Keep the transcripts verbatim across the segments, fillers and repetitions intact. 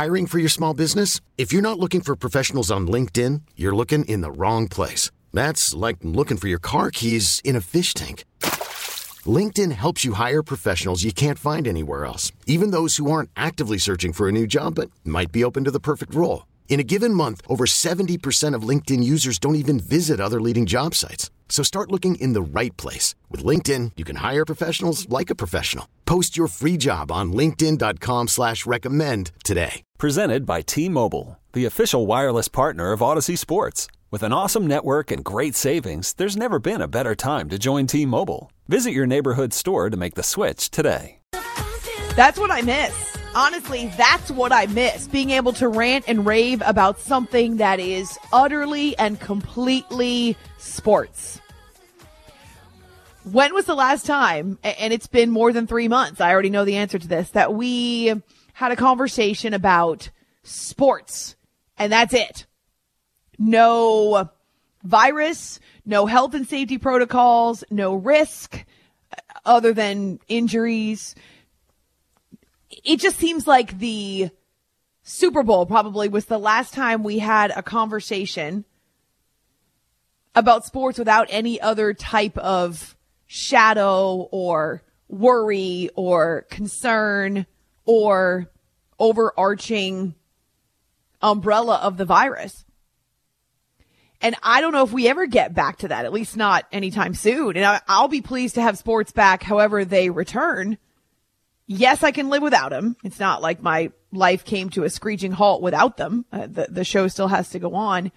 Hiring for your small business? If you're not looking for professionals on LinkedIn, you're looking in the wrong place. That's like looking for your car keys in a fish tank. LinkedIn helps you hire professionals you can't find anywhere else, even those who aren't actively searching for a new job but might be open to the perfect role. In a given month, over seventy percent of LinkedIn users don't even visit other leading job sites. So start looking in the right place. With LinkedIn, you can hire professionals like a professional. Post your free job on linkedin.com slash recommend today. Presented by T-Mobile, the official wireless partner of Odyssey Sports. With an awesome network and great savings, there's never been a better time to join T-Mobile. Visit your neighborhood store to make the switch today. That's what I miss. Honestly, that's what I miss. Being able to rant and rave about something that is utterly and completely sports. When was the last time, and it's been more than three months, I already know the answer to this, that we had a conversation about sports, and that's it. No virus, no health and safety protocols, no risk other than injuries. It just seems like the Super Bowl probably was the last time we had a conversation about sports without any other type of shadow or worry or concern or overarching umbrella of the virus. And I don't know if we ever get back to that, at least not anytime soon. And I, I'll be pleased to have sports back however they return. Yes, I can live without them. It's not like my life came to a screeching halt without them. Uh, the, the show still has to go on.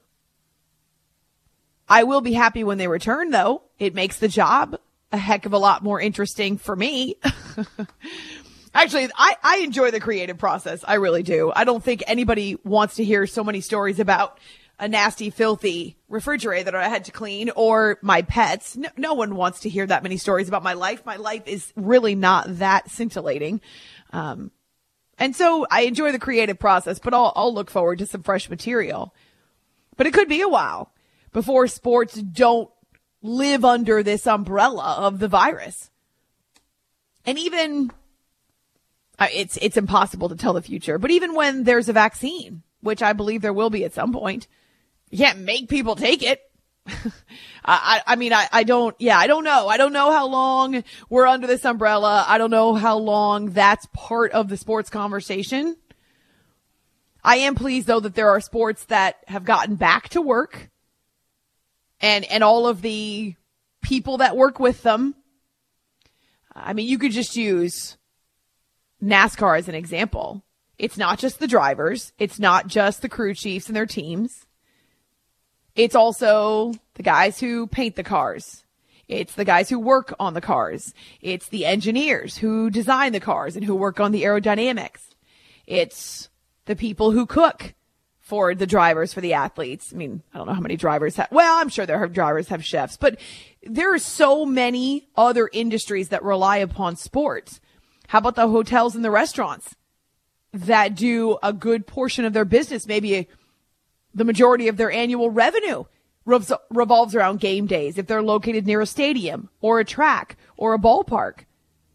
I will be happy when they return, though. It makes the job a heck of a lot more interesting for me. Actually, I, I enjoy the creative process. I really do. I don't think anybody wants to hear so many stories about a nasty, filthy refrigerator that I had to clean or my pets. No, no one wants to hear that many stories about my life. My life is really not that scintillating. Um, and so I enjoy the creative process, but I'll, I'll look forward to some fresh material. But it could be a while before sports don't live under this umbrella of the virus. And even, uh, it's, it's impossible to tell the future, but even when there's a vaccine, which I believe there will be at some point, you can't make people take it. I, I mean, I, I don't, yeah, I don't know. I don't know how long we're under this umbrella. I don't know how long that's part of the sports conversation. I am pleased, though, that there are sports that have gotten back to work and, and all of the people that work with them. I mean, you could just use NASCAR as an example. It's not just the drivers. It's not just the crew chiefs and their teams. It's also the guys who paint the cars. It's the guys who work on the cars. It's the engineers who design the cars and who work on the aerodynamics. It's the people who cook for the drivers, for the athletes. I mean, I don't know how many drivers have, well, I'm sure there are drivers have chefs, but there are so many other industries that rely upon sports. How about the hotels and the restaurants that do a good portion of their business, maybe a, the majority of their annual revenue rev- revolves around game days if they're located near a stadium or a track or a ballpark.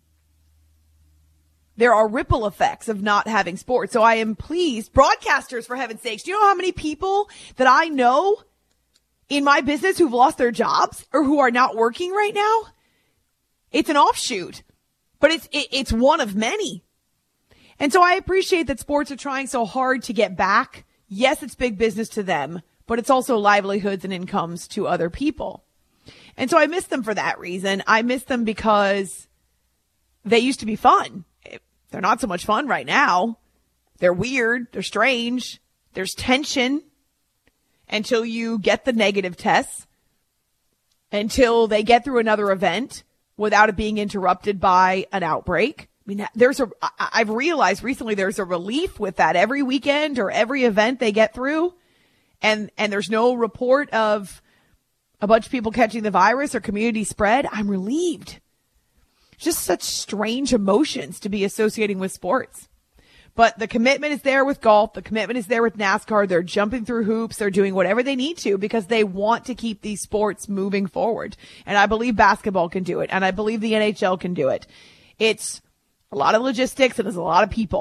There are ripple effects of not having sports. So I am pleased. Broadcasters, for heaven's sakes, do you know how many people that I know in my business who've lost their jobs or who are not working right now? It's an offshoot, but it's it, it's one of many. And so I appreciate that sports are trying so hard to get back. Yes, it's big business to them, but it's also livelihoods and incomes to other people. And so I miss them for that reason. I miss them because they used to be fun. They're not so much fun right now. They're weird. They're strange. There's tension until you get the negative tests, until they get through another event without it being interrupted by an outbreak. I mean, there's a, I've realized recently there's a relief with that every weekend or every event they get through. And, and there's no report of a bunch of people catching the virus or community spread. I'm relieved. Just such strange emotions to be associating with sports. But the commitment is there with golf. The commitment is there with NASCAR. They're jumping through hoops. They're doing whatever they need to because they want to keep these sports moving forward. And I believe basketball can do it. And I believe the N H L can do it. It's a lot of logistics and there's a lot of people.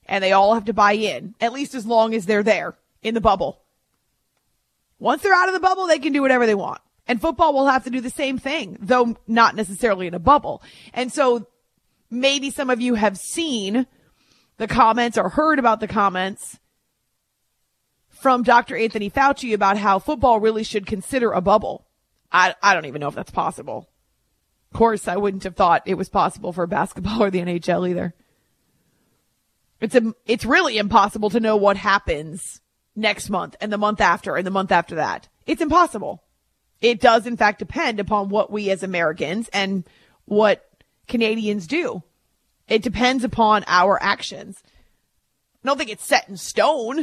and they all have to buy in, at least as long as they're there in the bubble. Once they're out of the bubble, they can do whatever they want. And football will have to do the same thing, though not necessarily in a bubble. And so maybe some of you have seen the comments or heard about the comments from Doctor Anthony Fauci about how football really should consider a bubble. I, I don't even know if that's possible. Of course, I wouldn't have thought it was possible for basketball or the N H L either. It's a, it's really impossible to know what happens next month and the month after and the month after that. It's impossible. It does, in fact, depend upon what we as Americans and what Canadians do. It depends upon our actions. I don't think it's set in stone.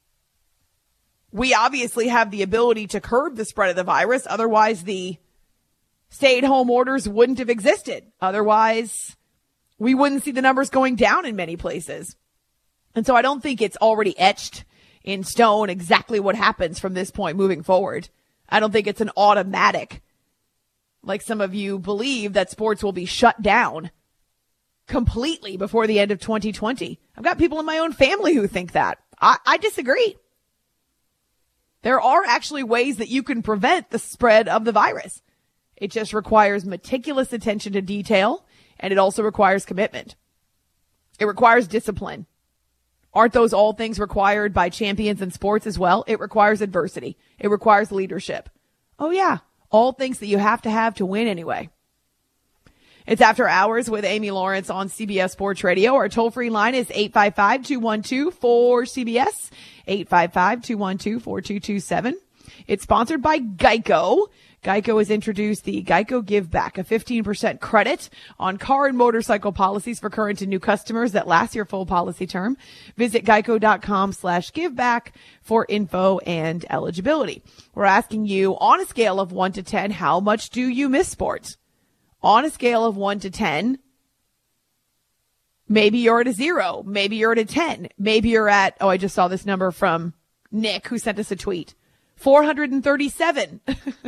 We obviously have the ability to curb the spread of the virus. Otherwise, the stay-at-home orders wouldn't have existed. Otherwise, we wouldn't see the numbers going down in many places. And so I don't think it's already etched in stone exactly what happens from this point moving forward. I don't think it's an automatic, like some of you believe, that sports will be shut down completely before the end of twenty twenty. I've got people in my own family who think that. I, I disagree. There are actually ways that you can prevent the spread of the virus. It just requires meticulous attention to detail, and it also requires commitment. It requires discipline. Aren't those all things required by champions in sports as well? It requires adversity. It requires leadership. Oh yeah, all things that you have to have to win anyway. It's After Hours with Amy Lawrence on C B S Sports Radio. Our toll-free line is eight five five, two one two, four C B S, eight five five, two one two, four two two seven. It's sponsored by Geico. Geico has introduced the Geico Give Back, a fifteen percent credit on car and motorcycle policies for current and new customers that last your full policy term. Visit geico.com slash give back for info and eligibility. We're asking you, on a scale of one to ten, how much do you miss sports? On a scale of one to ten, maybe you're at a zero. Maybe you're at a ten. Maybe you're at, oh, I just saw this number from Nick who sent us a tweet. four hundred thirty-seven.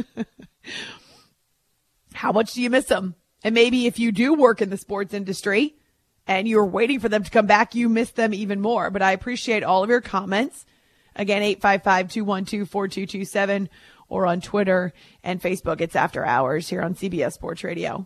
How much do you miss them? And maybe if you do work in the sports industry and you're waiting for them to come back, you miss them even more. But I appreciate all of your comments. Again, eight five five, two one two, four two two seven or on Twitter and Facebook. It's After Hours here on C B S Sports Radio.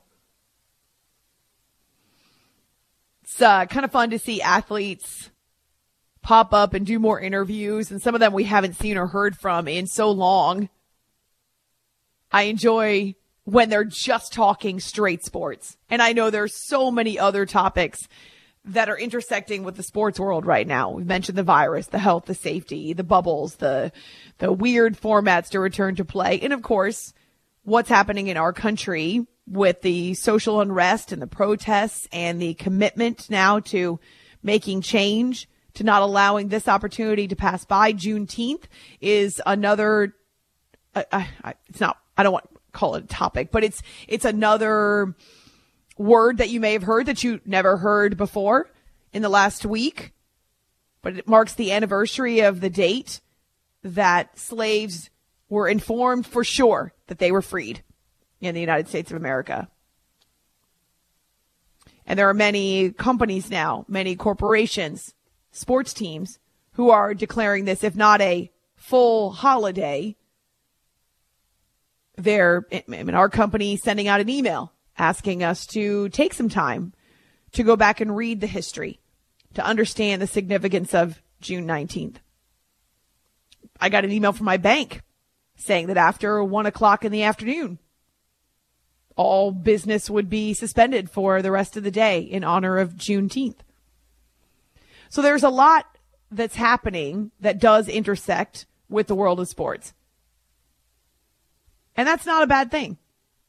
It's uh, kind of fun to see athletes pop up and do more interviews, and some of them we haven't seen or heard from in so long. I enjoy when they're just talking straight sports. And I know there's so many other topics that are intersecting with the sports world right now. We've mentioned the virus, the health, the safety, the bubbles, the the weird formats to return to play. And of course, what's happening in our country with the social unrest and the protests and the commitment now to making change, to not allowing this opportunity to pass by. Juneteenth is another, uh, uh, it's not, I don't want to call it a topic, but it's, it's another word that you may have heard that you never heard before in the last week, but it marks the anniversary of the date that slaves were informed for sure that they were freed in the United States of America. And there are many companies now, many corporations, sports teams who are declaring this, if not a full holiday, they're, I mean, our company sending out an email asking us to take some time to go back and read the history, to understand the significance of June nineteenth. I got an email from my bank saying that after one o'clock in the afternoon, all business would be suspended for the rest of the day in honor of Juneteenth. So there's a lot that's happening that does intersect with the world of sports. And that's not a bad thing.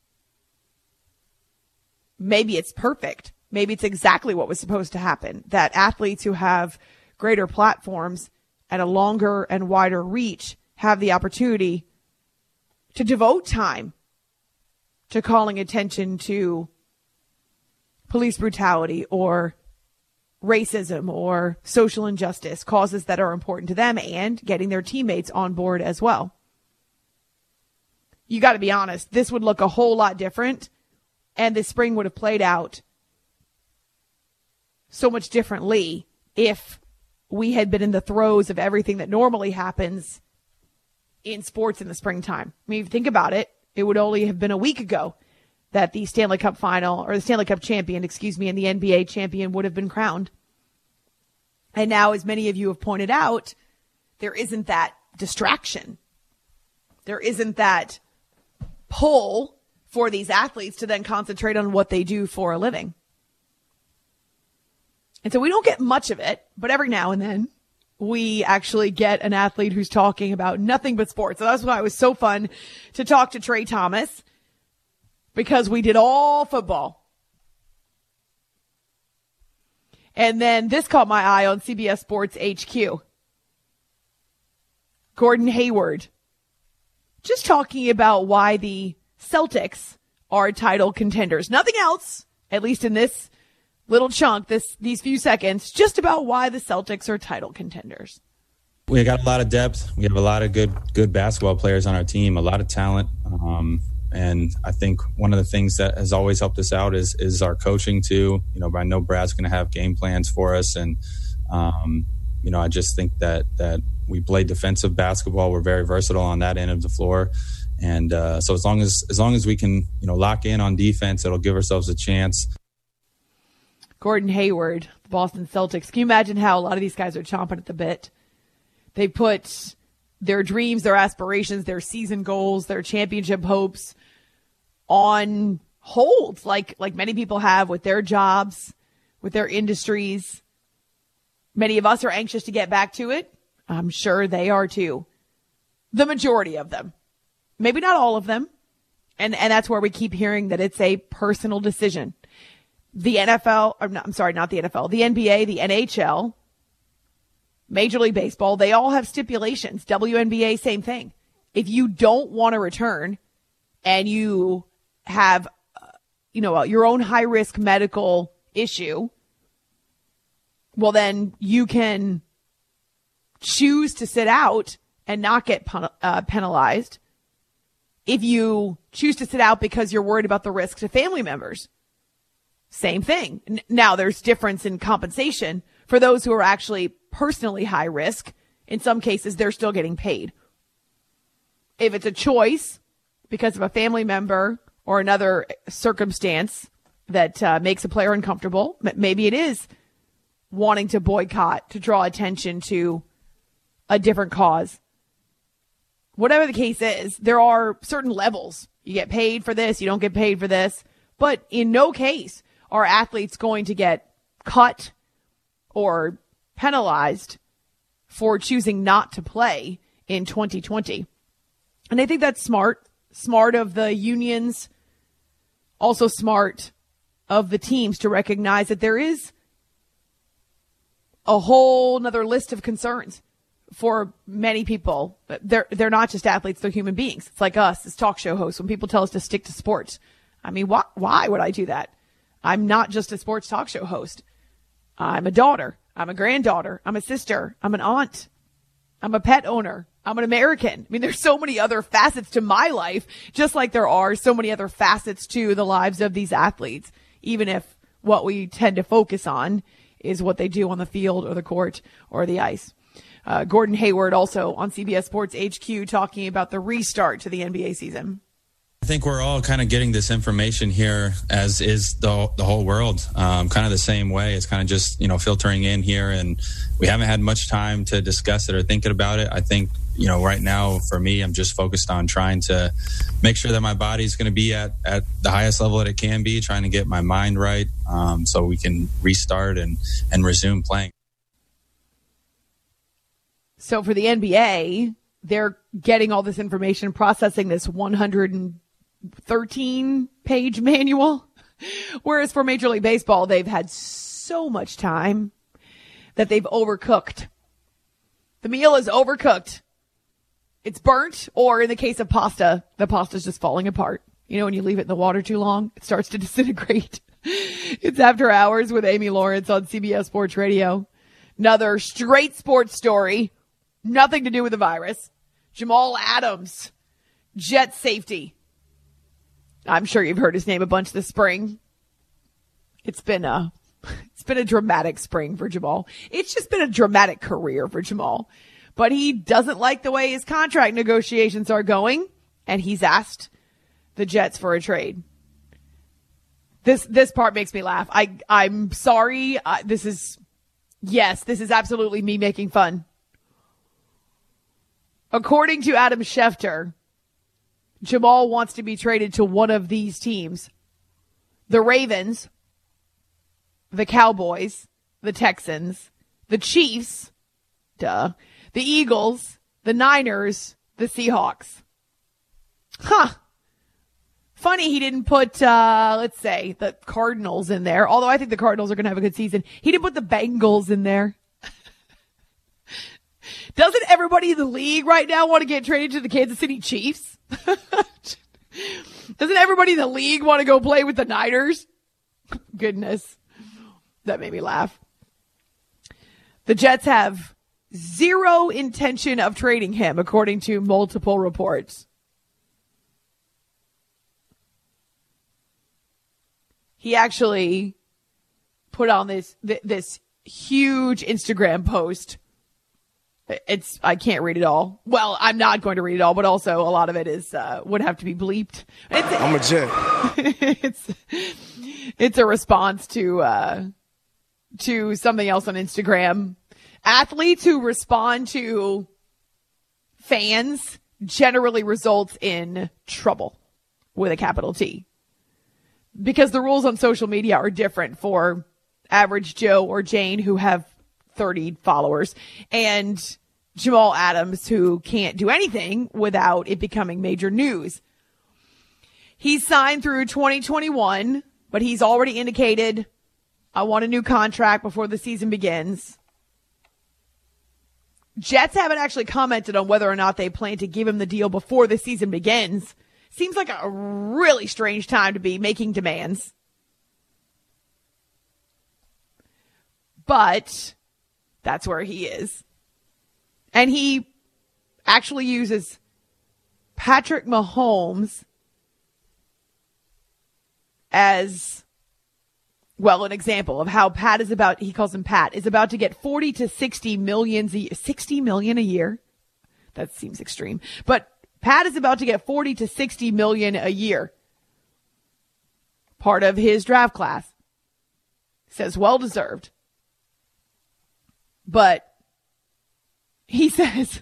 Maybe it's perfect. Maybe it's exactly what was supposed to happen, that athletes who have greater platforms and a longer and wider reach have the opportunity to devote time to calling attention to police brutality or racism or social injustice, causes that are important to them, and getting their teammates on board as well. You got to be honest, this would look a whole lot different, and this spring would have played out so much differently if we had been in the throes of everything that normally happens in sports in the springtime. I mean, if you think about it, it would only have been a week ago that the Stanley Cup final, or the Stanley Cup champion, excuse me, and the N B A champion would have been crowned. And now, as many of you have pointed out, there isn't that distraction. There isn't that pull for these athletes to then concentrate on what they do for a living. And so we don't get much of it, but every now and then we actually get an athlete who's talking about nothing but sports. So that's why it was so fun to talk to Trey Thomas, because we did all football. And then this caught my eye on C B S Sports H Q. Gordon Hayward, just talking about why the Celtics are title contenders. Nothing else, at least in this little chunk, this these few seconds, just about why the Celtics are title contenders. We got a lot of depth. We have a lot of good good basketball players on our team, a lot of talent. Um, and I think one of the things that has always helped us out is is our coaching too. You know, I know Brad's going to have game plans for us. And, um, you know, I just think that that we play defensive basketball. We're very versatile on that end of the floor. And uh, so as long as as long as we can, you know, lock in on defense, it'll give ourselves a chance. Gordon Hayward, the Boston Celtics. Can you imagine how a lot of these guys are chomping at the bit? They put their dreams, their aspirations, their season goals, their championship hopes on hold, like like many people have with their jobs, with their industries. Many of us are anxious to get back to it. I'm sure they are too. The majority of them. Maybe not all of them. And and that's where we keep hearing that it's a personal decision. The N F L, or not, I'm sorry, not the N F L, the N B A, the N H L, Major League Baseball, they all have stipulations. W N B A, same thing. If you don't want to return and you have, uh, you know, your own high-risk medical issue, well, then you can choose to sit out and not get pen- uh, penalized if you choose to sit out because you're worried about the risk to family members. Same thing. N- now, there's difference in compensation for those who are actually personally high risk. In some cases, they're still getting paid. If it's a choice because of a family member or another circumstance that uh, makes a player uncomfortable, maybe it is wanting to boycott to draw attention to a different cause. Whatever the case is, there are certain levels. You get paid for this, you don't get paid for this. But in no case are athletes going to get cut or penalized for choosing not to play in twenty twenty. And I think that's smart. Smart of the unions. Also smart of the teams to recognize that there is a whole nother list of concerns for many people. They're, they're not just athletes, they're human beings. It's like us as talk show hosts when people tell us to stick to sports. I mean, why, why would I do that? I'm not just a sports talk show host. I'm a daughter. I'm a granddaughter. I'm a sister. I'm an aunt. I'm a pet owner. I'm an American. I mean, there's so many other facets to my life, just like there are so many other facets to the lives of these athletes, even if what we tend to focus on is what they do on the field or the court or the ice. Uh, Gordon Hayward also on C B S Sports H Q talking about the restart to the N B A season. I think we're all kind of getting this information here, as is the the whole world, um, kind of the same way. It's kind of just, you know, filtering in here, and we haven't had much time to discuss it or thinking about it. I think, you know, right now for me, I'm just focused on trying to make sure that my body's going to be at, at the highest level that it can be, trying to get my mind right, um, so we can restart and, and resume playing. So for the N B A, they're getting all this information, processing this one hundred thirteen page manual. Whereas for Major League Baseball, they've had so much time that they've overcooked. The meal is overcooked. It's burnt, or in the case of pasta, the pasta's just falling apart. You know, when you leave it in the water too long, it starts to disintegrate. It's After Hours with Amy Lawrence on C B S Sports Radio. Another straight sports story. Nothing to do with the virus. Jamal Adams, jet safety. I'm sure you've heard his name a bunch this spring. It's been a It's been a dramatic spring for Jamal. It's just been a dramatic career for Jamal. But he doesn't like the way his contract negotiations are going, and he's asked the Jets for a trade. This this part makes me laugh. I, I'm sorry. Uh, this is, yes, this is absolutely me making fun. According to Adam Schefter, Jamal wants to be traded to one of these teams. The Ravens, the Cowboys, the Texans, the Chiefs, duh, the Eagles, the Niners, the Seahawks. Huh. Funny he didn't put, uh, let's say, the Cardinals in there, although I think the Cardinals are going to have a good season. He didn't put the Bengals in there. Doesn't everybody in the league right now want to get traded to the Kansas City Chiefs? Doesn't everybody in the league want to go play with the Niners? Goodness. That made me laugh. The Jets have zero intention of trading him, according to multiple reports. He actually put on this this huge Instagram post. It's I can't read it all. Well, I'm not going to read it all, but also a lot of it is uh, would have to be bleeped. It's, I'm a Jet. it's it's a response to uh, to something else on Instagram. Athletes who respond to fans generally results in trouble with a capital T. Because the rules on social media are different for average Joe or Jane who have thirty followers and Jamal Adams who can't do anything without it becoming major news. He's signed through twenty twenty-one, but he's already indicated, I want a new contract before the season begins. Jets haven't actually commented on whether or not they plan to give him the deal before the season begins. Seems like a really strange time to be making demands. But that's where he is. And he actually uses Patrick Mahomes as, well, an example of how Pat is about, he calls him Pat, is about to get forty to sixty million, sixty million a year. That seems extreme. But Pat is about to get forty to sixty million a year. Part of his draft class. Says well deserved. But he says,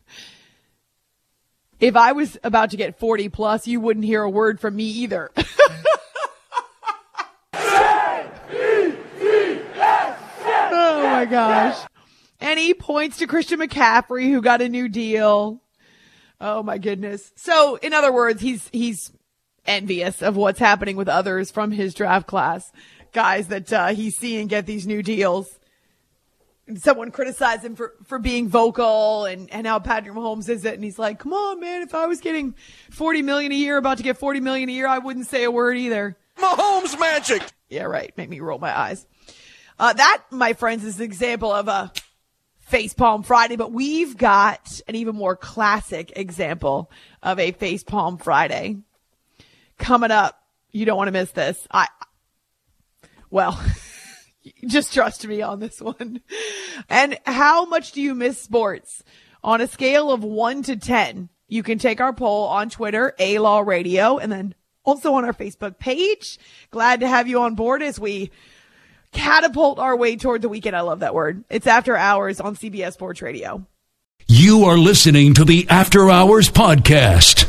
if I was about to get forty plus, you wouldn't hear a word from me either. Oh my gosh. And he points to Christian McCaffrey, who got a new deal. Oh my goodness. So in other words, he's, he's envious of what's happening with others from his draft class. Guys that, uh, he's seeing get these new deals. Someone criticized him for, for being vocal and, and how Patrick Mahomes is it. And he's like, come on, man, if I was getting forty million a year, about to get forty million a year, I wouldn't say a word either. Mahomes magic. Yeah, right. Make me roll my eyes. Uh, that, my friends, is an example of a Facepalm Friday, but we've got an even more classic example of a Facepalm Friday coming up. You don't want to miss this. I, well, just trust me on this one. And how much do you miss sports? On a scale of one to ten, you can take our poll on Twitter, A-Law Radio, and then also on our Facebook page. Glad to have you on board as we catapult our way toward the weekend. I love that word. It's After Hours on C B S Sports Radio. You are listening to the After Hours Podcast.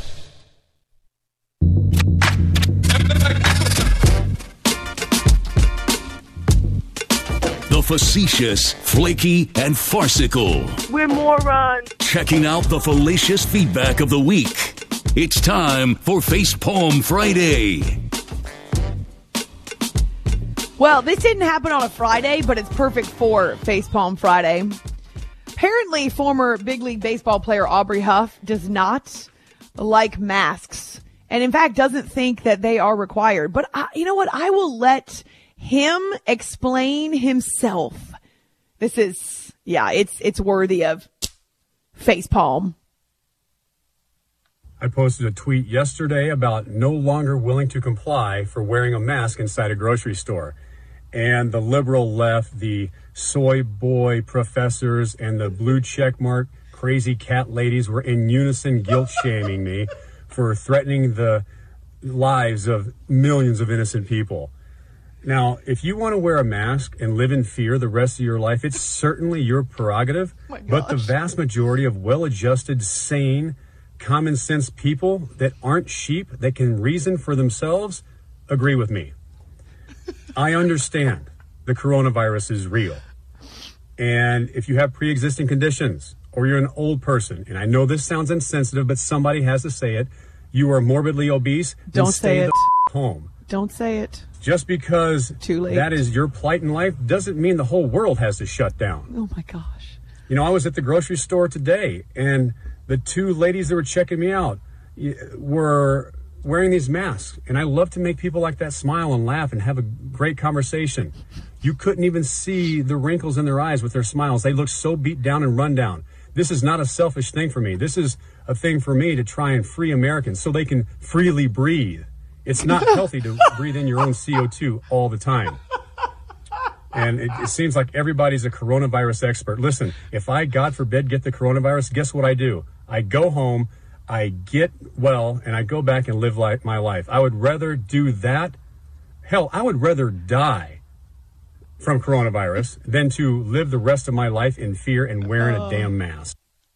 The facetious, flaky, and farcical. We're morons. Checking out the fallacious feedback of the week. It's time for Facepalm Friday. Well, this didn't happen on a Friday, but it's perfect for Facepalm Friday. Apparently, former Big League Baseball player Aubrey Huff does not like masks, and in fact doesn't think that they are required. But I, you know what? I will let him explain himself. This is, yeah, it's it's worthy of Facepalm. I posted a tweet yesterday about no longer willing to comply for wearing a mask inside a grocery store. and the liberal left, the soy boy professors and the blue checkmark crazy cat ladies were in unison guilt shaming me for threatening the lives of millions of innocent people. Now, if you want to wear a mask and live in fear the rest of your life, it's certainly your prerogative. Oh but the vast majority of well-adjusted, sane, common sense people that aren't sheep, that can reason for themselves, agree with me. I understand the coronavirus is real. And if you have pre-existing conditions or you're an old person, and I know this sounds insensitive, but somebody has to say it, you are morbidly obese, then Don't stay say the it. f- home. Don't say it. Just because Too late. that is your plight in life doesn't mean the whole world has to shut down. Oh my gosh. You know, I was at the grocery store today, and the two ladies that were checking me out were wearing these masks. And I love to make people like that smile and laugh and have a great conversation. You couldn't even see the wrinkles in their eyes with their smiles. They looked so beat down and run down. This is not a selfish thing for me. This is a thing for me to try and free Americans so they can freely breathe. It's not healthy to breathe in your own C O two all the time. And it, it seems like everybody's a coronavirus expert. Listen, if I, God forbid, get the coronavirus, guess what I do? I go home, I get well, and I go back and live like my life. I would rather do that. Hell, I would rather die from coronavirus than to live the rest of my life in fear and wearing oh. a damn mask.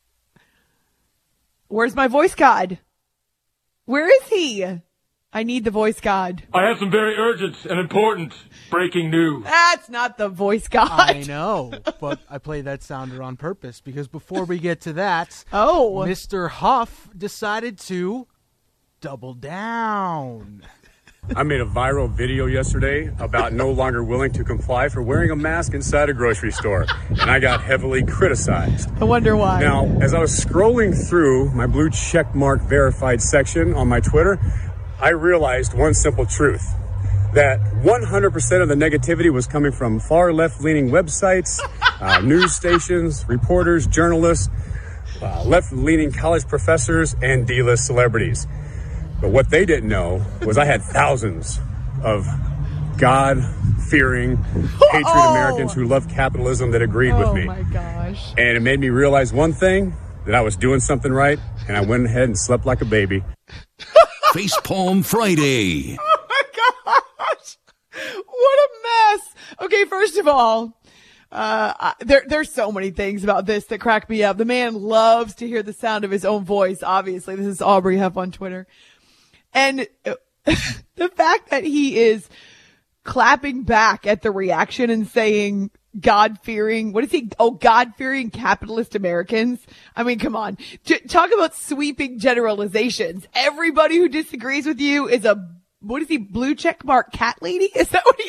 Where's my voice god? Where is he? I need the voice god. I have some very urgent and important breaking news. That's not the voice god. I know, but I played that sounder on purpose because before we get to that, oh, Mister Huff decided to double down. I made a viral video yesterday about no longer willing to comply for wearing a mask inside a grocery store, and I got heavily criticized. I wonder why. Now, as I was scrolling through my blue checkmark verified section on my Twitter, I realized one simple truth, that one hundred percent of the negativity was coming from far left-leaning websites, uh, news stations, reporters, journalists, uh, left-leaning college professors, and D-list celebrities. But what they didn't know was I had thousands of God-fearing, patriot oh. Americans who love capitalism that agreed oh with me. Oh, my gosh. And it made me realize one thing, that I was doing something right, and I went ahead and slept like a baby. Facepalm Friday. Oh my gosh. What a mess. Okay, first of all, uh, I, there, there's so many things about this that crack me up. The man loves to hear the sound of his own voice. Obviously, this is Aubrey Huff on Twitter. And the fact that he is clapping back at the reaction and saying, God-fearing, what is he? Oh, God-fearing capitalist Americans. I mean, come on. J- talk about sweeping generalizations. Everybody who disagrees with you is a, what is he, blue check mark cat lady? Is that what he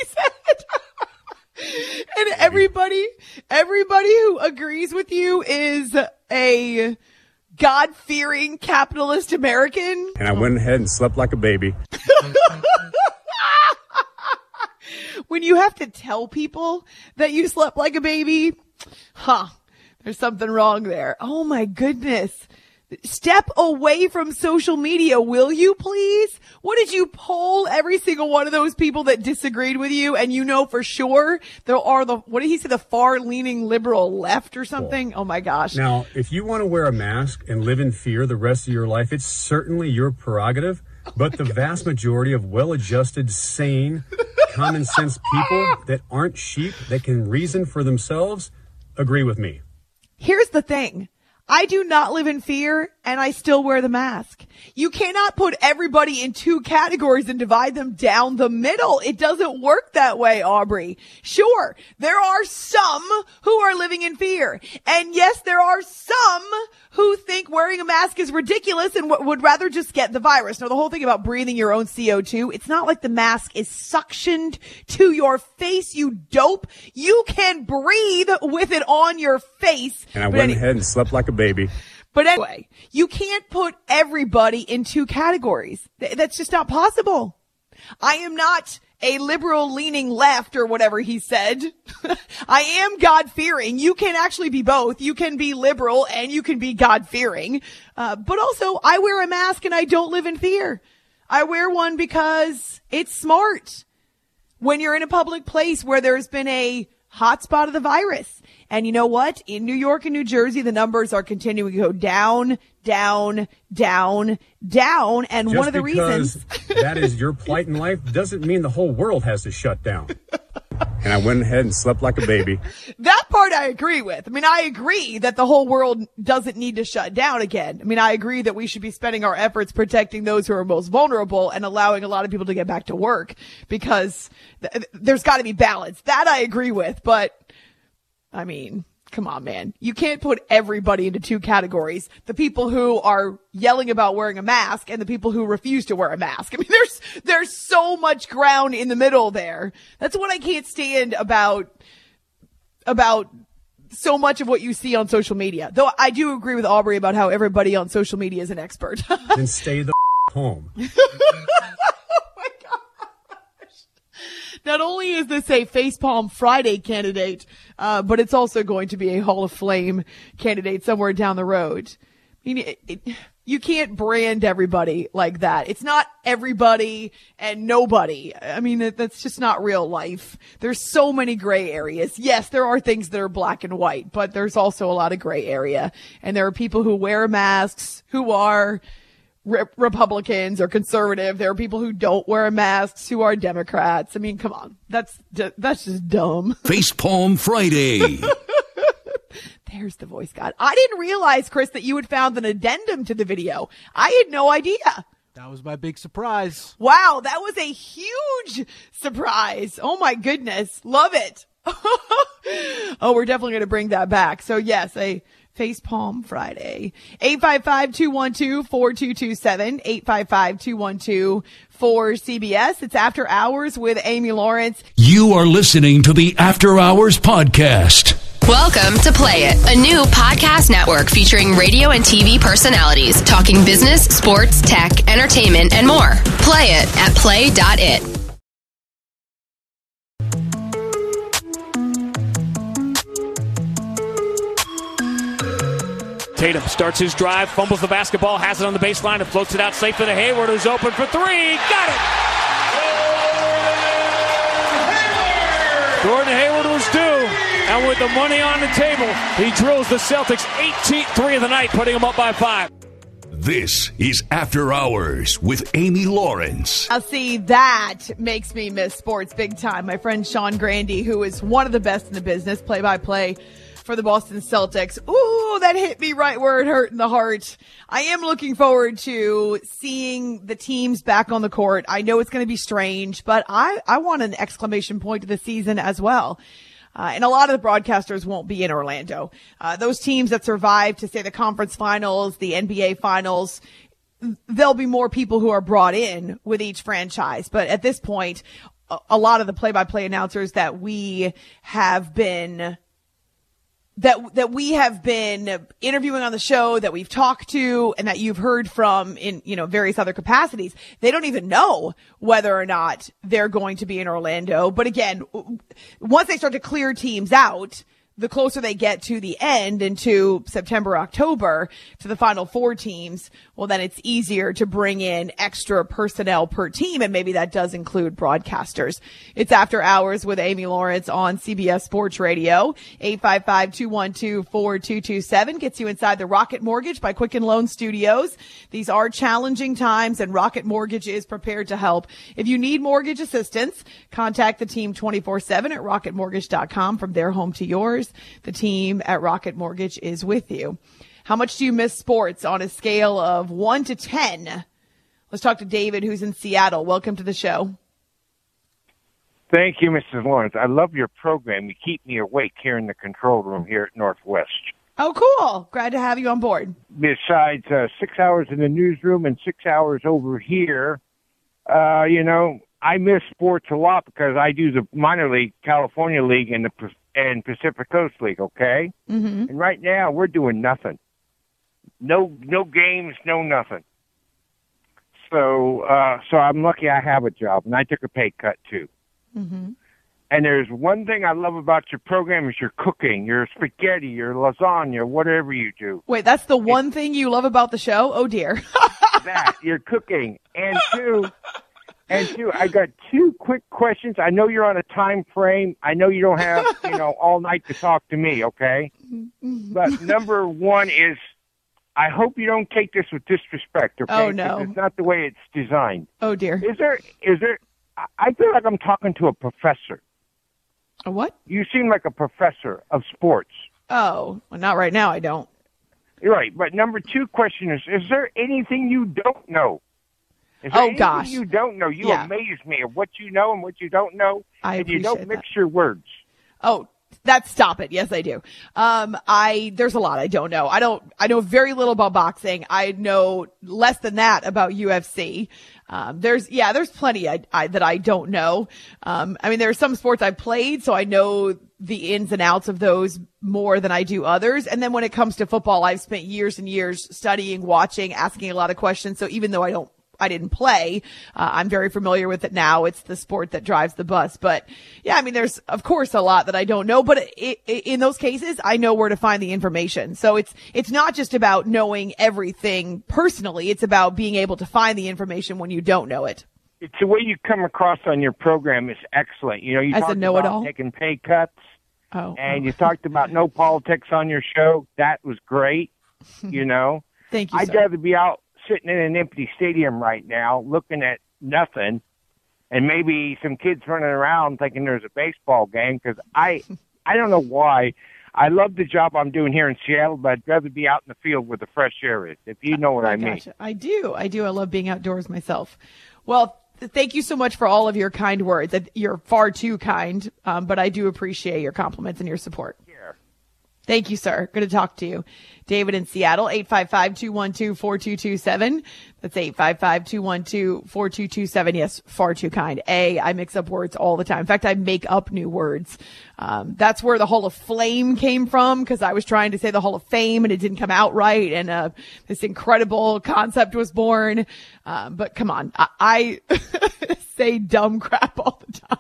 said? And everybody, everybody who agrees with you is a God-fearing capitalist American. And I went ahead and slept like a baby. When you have to tell people that you slept like a baby, huh, there's something wrong there. Oh my goodness. Step away from social media, will you please? What did you poll every single one of those people that disagreed with you? And you know for sure there are the, what did he say, the far leaning liberal left or something? Cool. Oh my gosh. Now, if you want to wear a mask and live in fear the rest of your life, it's certainly your prerogative. But the vast majority of well-adjusted, sane, common sense people that aren't sheep, that can reason for themselves, agree with me. Here's the thing. I do not live in fear, and I still wear the mask. You cannot put everybody in two categories and divide them down the middle. It doesn't work that way, Aubrey. Sure, there are some who are living in fear. And yes, there are some who think wearing a mask is ridiculous and w- would rather just get the virus. Now, the whole thing about breathing your own C O two, it's not like the mask is suctioned to your face, you dope. You can breathe with it on your face. And I went any- ahead and slept like a baby. But anyway, you can't put everybody in two categories. Th- that's just not possible. I am not a liberal leaning left or whatever he said. I am God fearing. You can actually be both. You can be liberal and you can be God fearing. Uh, but also I wear a mask and I don't live in fear. I wear one because it's smart. when you're in a public place where there's been a hotspot of the virus. And you know what? In New York and New Jersey, the numbers are continuing to go down, down, down, down. And Just one of the because reasons that is your plight in life doesn't mean the whole world has to shut down. And I went ahead and slept like a baby. That part I agree with. I mean, I agree that the whole world doesn't need to shut down again. I mean, I agree that we should be spending our efforts protecting those who are most vulnerable and allowing a lot of people to get back to work because th- there's got to be balance. That I agree with. But, I mean, come on, man. You can't put everybody into two categories. The people who are yelling about wearing a mask and the people who refuse to wear a mask. I mean, there's, there's so much ground in the middle there. That's what I can't stand about, about so much of what you see on social media. Though I do agree with Aubrey about how everybody on social media is an expert. Then stay the home. Not only is this a Facepalm Friday candidate, uh, but it's also going to be a Hall of Fame candidate somewhere down the road. I mean, it, it, you can't brand everybody like that. It's not everybody and nobody. I mean, that, that's just not real life. There's so many gray areas. Yes, there are things that are black and white, but there's also a lot of gray area. And there are people who wear masks who are Re- Republicans or conservative. There are people who don't wear masks who are Democrats. I mean, come on. That's that's just dumb. Facepalm Friday. There's the voice god. I didn't realize, Chris, that you had found an addendum to the video. I had no idea. That was my big surprise. Wow, that was a huge surprise. Oh my goodness. Love it. Oh, we're definitely going to bring that back. So yes, a Facepalm Friday. eight five five, two one two, four two two seven. eight five five, two one two, four C B S. It's After Hours with Amy Lawrence. You are listening to the After Hours Podcast. Welcome to Play It, a new podcast network featuring radio and T V personalities talking business, sports, tech, entertainment, and more. Play it at play dot it. Tatum starts his drive, fumbles the basketball, has it on the baseline, and floats it out safe to the Hayward, who's open for three. Got it! Gordon Hayward was due, and with the money on the table, he drills the Celtics' eighteenth three of the night, putting them up by five. This is After Hours with Amy Lawrence. I'll see, that makes me miss sports big time. My friend Sean Grandy, who is one of the best in the business, play-by-play for the Boston Celtics. Ooh, that hit me right where it hurt in the heart. I am looking forward to seeing the teams back on the court. I know it's going to be strange, but I, I want an exclamation point to the season as well. Uh, and a lot of the broadcasters won't be in Orlando. Uh, those teams that survive to say the conference finals, the N B A finals, there'll be more people who are brought in with each franchise. But at this point, a, a lot of the play-by-play announcers that we have been that that we have been interviewing on the show, that we've talked to, and that you've heard from in, you know, various other capacities, they don't even know whether or not they're going to be in Orlando. But again, once they start to clear teams out, the closer they get to the end, into September, October, to the final four teams, well, then it's easier to bring in extra personnel per team, and maybe that does include broadcasters. It's After Hours with Amy Lawrence on C B S Sports Radio. eight five five, two one two, four two two seven gets you inside the Rocket Mortgage by Quicken Loan Studios. These are challenging times, and Rocket Mortgage is prepared to help. If you need mortgage assistance, contact the team twenty-four seven at rocket mortgage dot com. From their home to yours, the team at Rocket Mortgage is with you. How much do you miss sports on a scale of one to ten? Let's talk to David, who's in Seattle. Welcome to the show. Thank you, Missus Lawrence. I love your program. You keep me awake here in the control room here at Northwest. Oh, cool. Glad to have you on board. Besides uh, six hours in the newsroom and six hours over here, uh, you know, I miss sports a lot because I do the minor league, California League, and the and Pacific Coast League, okay? Mm-hmm. And right now, we're doing nothing. No no games, no nothing. So uh, so I'm lucky I have a job, and I took a pay cut, too. Mm-hmm. And there's one thing I love about your program is your cooking, your spaghetti, your lasagna, whatever you do. Wait, that's the one thing you love about the show? Oh, dear. That, your cooking. And two, And two, I got two quick questions. I know you're on a time frame. I know you don't have, you know, all night to talk to me, okay? But number one is, I hope you don't take this with disrespect, okay? Oh, no. It's not the way it's designed. Oh, dear. Is there, is there, I feel like I'm talking to a professor. A what? You seem like a professor of sports. Oh, well, not right now, I don't. You're right. But number two question is, is there anything you don't know? Is there Oh, anything gosh. you don't know? You Yeah. amaze me of what you know and what you don't know. I and you don't appreciate mix your words. Oh, that's stop it. Yes, I do. Um, I, there's a lot I don't know. I don't, I know very little about boxing. I know less than that about U F C. Um, there's, yeah, there's plenty I, I, that I don't know. Um, I mean, there are some sports I played, so I know the ins and outs of those more than I do others. And then when it comes to football, I've spent years and years studying, watching, asking a lot of questions. So even though I don't, I didn't play, uh, I'm very familiar with it now. It's the sport that drives the bus. But yeah, I mean, there's of course a lot that I don't know, but it, it, in those cases, I know where to find the information. So it's, it's not just about knowing everything personally. It's about being able to find the information when you don't know it. It's the way you come across on your program is excellent. You know, you As a talked know-it-all? about taking pay cuts. Oh, and you talked about no politics on your show. That was great. You know, thank you. I'd sir. rather be out sitting in an empty stadium right now, looking at nothing, and maybe some kids running around thinking there's a baseball game. Because I, I don't know why. I love the job I'm doing here in Seattle, but I'd rather be out in the field where the fresh air is. If you know what I, I mean. Gotcha. I do. I do. I love being outdoors myself. Well, thank you so much for all of your kind words. You're far too kind, um, but I do appreciate your compliments and your support. Here. Thank you, sir. Good to talk to you. David in Seattle, eight five five, two one two, four two two seven. That's eight five five, two one two, four two two seven. Yes, far too kind. A, I mix up words all the time. In fact, I make up new words. Um, that's where the Hall of Flame came from, because I was trying to say the Hall of Fame and it didn't come out right. And, uh, this incredible concept was born. Um, but come on, I, I say dumb crap all the time.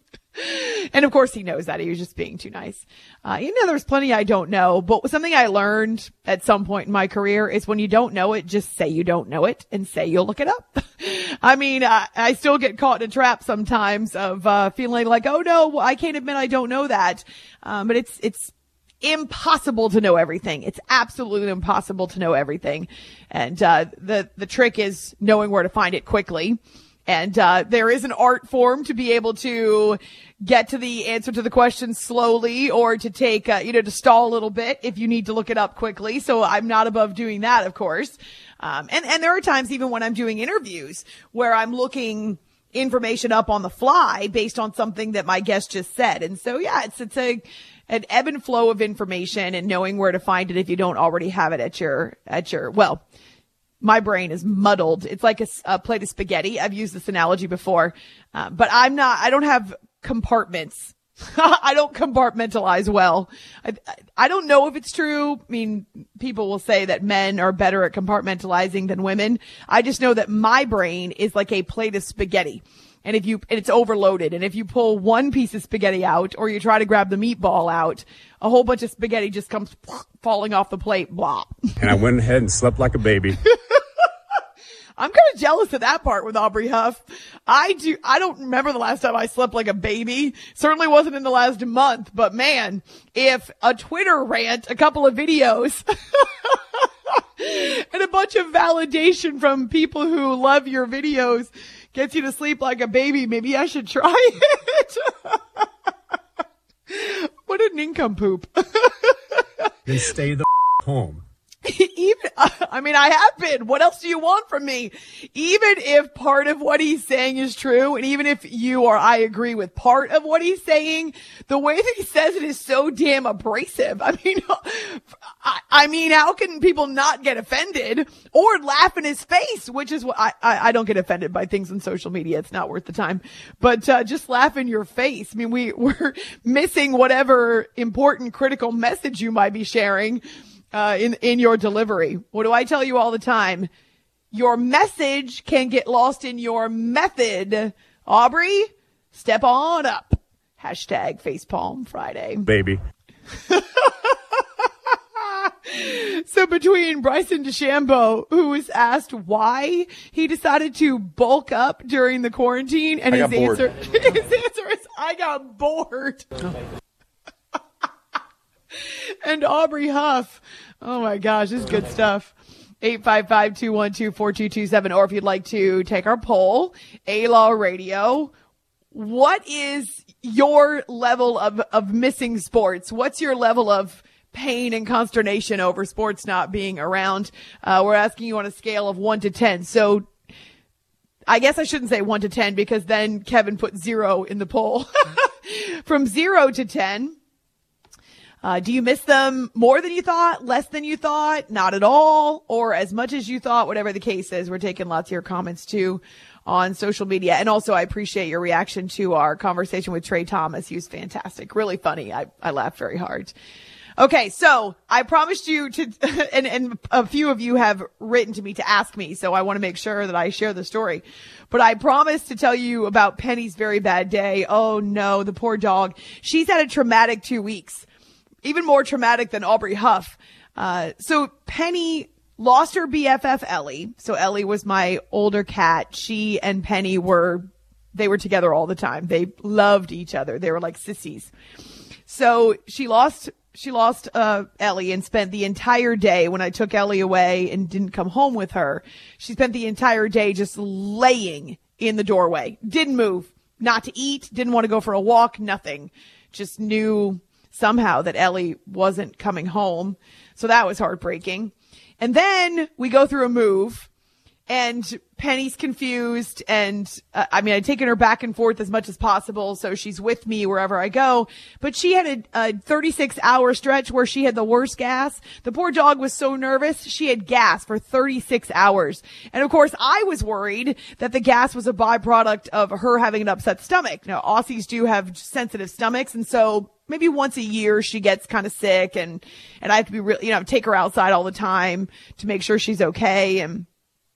And of course he knows that. He was just being too nice. Uh, you know, there's plenty I don't know, but something I learned at some point in my career is when you don't know it, just say you don't know it and say you'll look it up. I mean, I, I still get caught in a trap sometimes of, uh, feeling like, oh no, I can't admit I don't know that. Um, but it's, it's, impossible to know everything. It's absolutely impossible to know everything. And, uh, the, the trick is knowing where to find it quickly. And, uh, there is an art form to be able to get to the answer to the question slowly, or to take, uh, you know, to stall a little bit if you need to look it up quickly. So I'm not above doing that, of course. Um, and, and there are times even when I'm doing interviews where I'm looking information up on the fly based on something that my guest just said. And so, yeah, it's, it's a, an ebb and flow of information and knowing where to find it if you don't already have it at your, at your, well, my brain is muddled. It's like a, a plate of spaghetti. I've used this analogy before, uh, but I'm not, I don't have compartments. I don't compartmentalize well. I, I don't know if it's true. I mean, people will say that men are better at compartmentalizing than women. I just know that my brain is like a plate of spaghetti. And if you, and it's overloaded. And if you pull one piece of spaghetti out, or you try to grab the meatball out, a whole bunch of spaghetti just comes falling off the plate. Blah. And I went ahead and slept like a baby. I'm kind of jealous of that part with Aubrey Huff. I do, I don't remember the last time I slept like a baby. Certainly wasn't in the last month, but man, if a Twitter rant, a couple of videos, and a bunch of validation from people who love your videos gets you to sleep like a baby, maybe I should try it. What a nincompoop. Then stay the home. Even, I mean, I have been. What else do you want from me? Even if part of what he's saying is true, and even if you or I agree with part of what he's saying, the way that he says it is so damn abrasive. I mean, I, I mean, how can people not get offended or laugh in his face? Which is what I, I, I don't get offended by things on social media. It's not worth the time. But uh, just laugh in your face. I mean, we we're missing whatever important, critical message you might be sharing. Uh, in, in your delivery. What do I tell you all the time? Your message can get lost in your method. Aubrey, step on up. Hashtag Facepalm Friday. Baby. So between Bryson DeChambeau, who was asked why he decided to bulk up during the quarantine, and his answer, his answer is, I got bored. And Aubrey Huff, oh my gosh, this is good stuff. eight five five, two one two, four two two seven. Or if you'd like to take our poll, A-Law Radio, what is your level of, of missing sports? What's your level of pain and consternation over sports not being around? Uh, we're asking you on a scale of one to ten. So I guess I shouldn't say one to ten because then Kevin put zero in the poll. From zero to ten. Uh, do you miss them more than you thought, less than you thought, not at all, or as much as you thought? Whatever the case is, we're taking lots of your comments too on social media. And also I appreciate your reaction to our conversation with Trey Thomas. He was fantastic. Really funny. I, I laughed very hard. Okay. So I promised you to, and, and a few of you have written to me to ask me. So I want to make sure that I share the story, but I promised to tell you about Penny's very bad day. Oh no, the poor dog. She's had a traumatic two weeks, even more traumatic than Aubrey Huff. Uh, so Penny lost her B F F Ellie. So Ellie was my older cat. She and Penny were, they were together all the time. They loved each other. They were like sissies. So she lost, she lost, uh, Ellie and spent the entire day when I took Ellie away and didn't come home with her. She spent the entire day just laying in the doorway. Didn't move, not to eat, didn't want to go for a walk, nothing. Just knew somehow that Ellie wasn't coming home. So that was heartbreaking. And then we go through a move and Penny's confused. And uh, I mean, I'd taken her back and forth as much as possible. So she's with me wherever I go, but she had a, a thirty-six hour stretch where she had the worst gas. The poor dog was so nervous. She had gas for thirty-six hours. And of course I was worried that the gas was a byproduct of her having an upset stomach. Now Aussies do have sensitive stomachs. And so maybe once a year she gets kind of sick and, and I have to be really, you know, take her outside all the time to make sure she's okay. And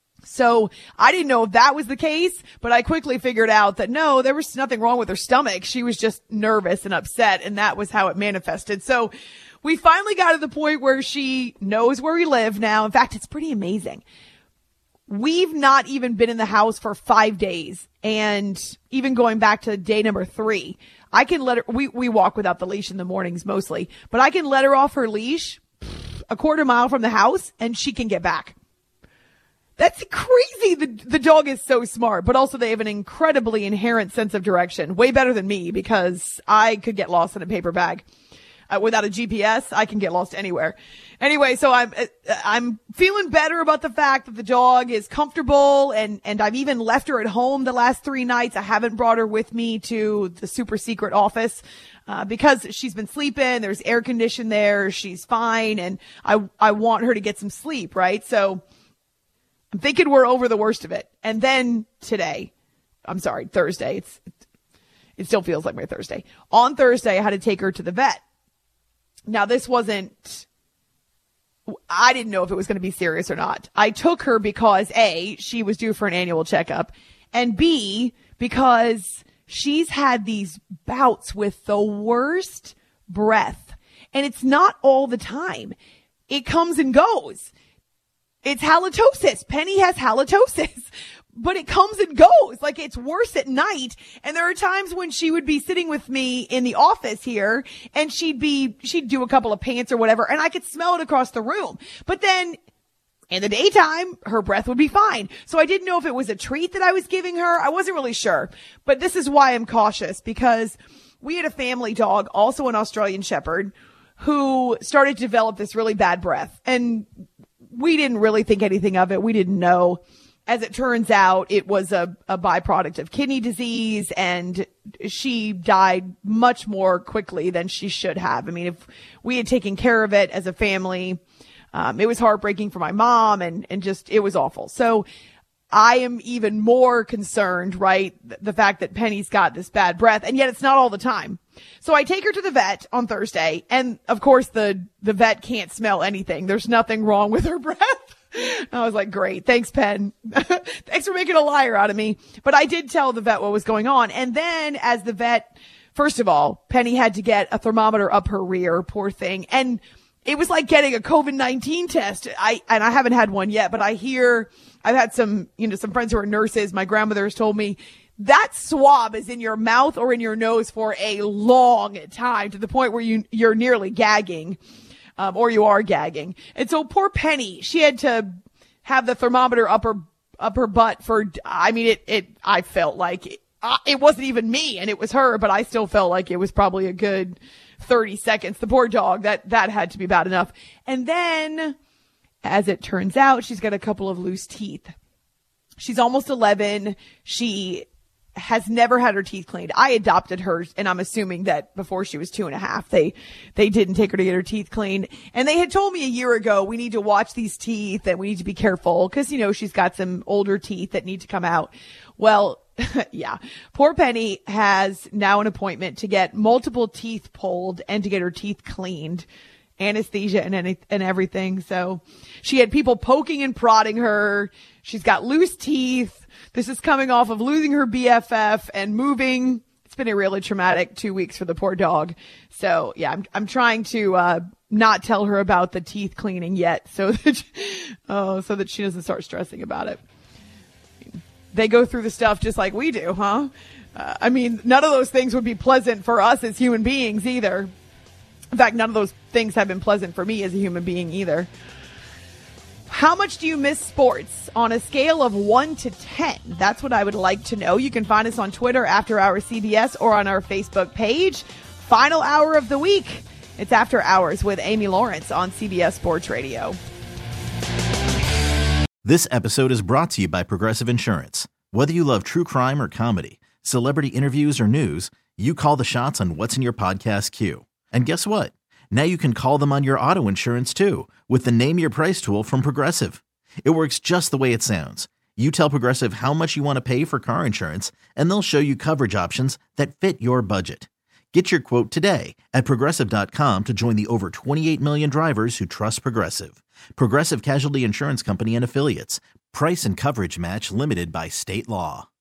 so I didn't know if that was the case, but I quickly figured out that no, there was nothing wrong with her stomach. She was just nervous and upset, and that was how it manifested. So we finally got to the point where she knows where we live now. In fact, it's pretty amazing. We've not even been in the house for five days. And even going back to day number three, I can let her, we, we walk without the leash in the mornings mostly, but I can let her off her leash a quarter mile from the house and she can get back. That's crazy. The, the dog is so smart, but also they have an incredibly inherent sense of direction. Way better than me because I could get lost in a paper bag. Uh, without a G P S, I can get lost anywhere. Anyway, so I'm, I'm feeling better about the fact that the dog is comfortable and, and I've even left her at home the last three nights. I haven't brought her with me to the super secret office, uh, because she's been sleeping. There's air condition there. She's fine. And I, I want her to get some sleep, right? So I'm thinking we're over the worst of it. And then today, I'm sorry, Thursday, it's, it still feels like my Thursday. On Thursday, I had to take her to the vet. Now, this wasn't, I didn't know if it was going to be serious or not. I took her because A, she was due for an annual checkup, and B, because she's had these bouts with the worst breath. And it's not all the time. It comes and goes. It's halitosis. Penny has halitosis. But it comes and goes. Like, it's worse at night. And there are times when she would be sitting with me in the office here and she'd be, she'd do a couple of pants or whatever and I could smell it across the room. But then in the daytime, her breath would be fine. So I didn't know if it was a treat that I was giving her. I wasn't really sure. But this is why I'm cautious, because we had a family dog, also an Australian Shepherd, who started to develop this really bad breath. And we didn't really think anything of it. We didn't know. As it turns out, it was a, a byproduct of kidney disease, and she died much more quickly than she should have. I mean, if we had taken care of it as a family, um, it was heartbreaking for my mom, and, and just, it was awful. So I am even more concerned, right? The fact that Penny's got this bad breath, and yet it's not all the time. So I take her to the vet on Thursday, and of course the, the vet can't smell anything. There's nothing wrong with her breath. I was like, great. Thanks, Penn. Thanks for making a liar out of me. But I did tell the vet what was going on. And then as the vet, first of all, Penny had to get a thermometer up her rear, poor thing. And it was like getting a COVID nineteen test. I, and I haven't had one yet, but I hear, I've had some, you know, some friends who are nurses. My grandmother has told me that swab is in your mouth or in your nose for a long time, to the point where you, you're nearly gagging, um, or you are gagging. And so poor Penny, she had to have the thermometer up her, up her butt for, I mean, it, it, I felt like it, uh, it wasn't even me and it was her, but I still felt like it was probably a good thirty seconds. The poor dog, that, that had to be bad enough. And then, as it turns out, she's got a couple of loose teeth. She's almost eleven. She has never had her teeth cleaned. I adopted her, and I'm assuming that before she was two and a half, they, they didn't take her to get her teeth cleaned. And they had told me a year ago, we need to watch these teeth and we need to be careful because, you know, she's got some older teeth that need to come out. Well, yeah, poor Penny has now an appointment to get multiple teeth pulled and to get her teeth cleaned, anesthesia and any, and everything. So she had people poking and prodding her. She's got loose teeth. This is coming off of losing her B F F and moving. It's been a really traumatic two weeks for the poor dog. So yeah, I'm, I'm trying to, uh, not tell her about the teeth cleaning yet so that, oh, so that she doesn't start stressing about it. They go through the stuff just like we do, huh? Uh, I mean, none of those things would be pleasant for us as human beings either. In fact, none of those things have been pleasant for me as a human being either. How much do you miss sports on a scale of one to ten? That's what I would like to know. You can find us on Twitter, After Hours C B S, or on our Facebook page. Final hour of the week. It's After Hours with Amy Lawrence on C B S Sports Radio. This episode is brought to you by Progressive Insurance. Whether you love true crime or comedy, celebrity interviews or news, you call the shots on what's in your podcast queue. And guess what? Now you can call them on your auto insurance too with the Name Your Price tool from Progressive. It works just the way it sounds. You tell Progressive how much you want to pay for car insurance, and they'll show you coverage options that fit your budget. Get your quote today at Progressive dot com to join the over twenty-eight million drivers who trust Progressive. Progressive Casualty Insurance Company and Affiliates. Price and coverage match limited by state law.